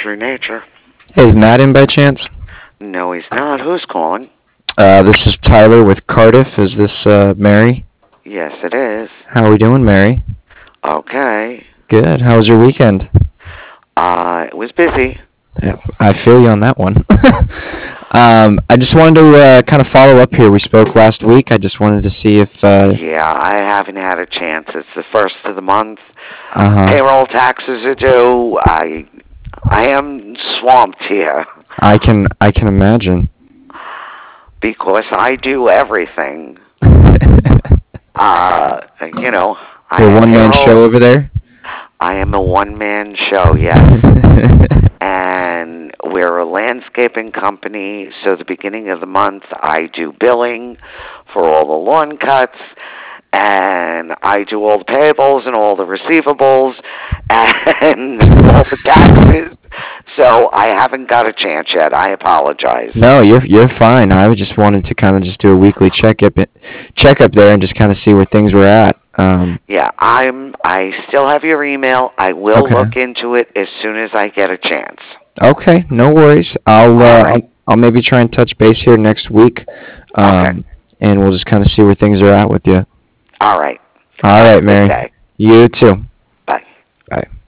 True nature. Hey, is Matt in by chance? No, he's not. Who's calling? This is Tyler with Cardiff. Is this Mary? Yes, it is. How are we doing, Mary? Okay. Good. How was your weekend? It was busy. Yeah, I feel you on that one. I just wanted to kind of follow up here. We spoke last week. I just wanted to see if Yeah, I haven't had a chance. It's the first of the month. uh-huh. Payroll taxes are due. I am swamped here I can imagine. because I do everything. Uh, you know, I Your have one-man show payroll. over there? I am a one-man show, yes. And we're a landscaping company, so the beginning of the month I do billing for all the lawn cuts, and I do all the payables and all the receivables and all the taxes. So I haven't got a chance yet. I apologize. No, you're fine. I just wanted to kind of just do a weekly check up there and just kind of see where things were at. Yeah, I still have your email. I will Okay. look into it as soon as I get a chance. Okay, no worries. I'll All uh, right. I'll maybe try and touch base here next week, Okay. and we'll just kind of see where things are at with you. All right. All Have a right, good Mary. day. You too. Bye. Bye.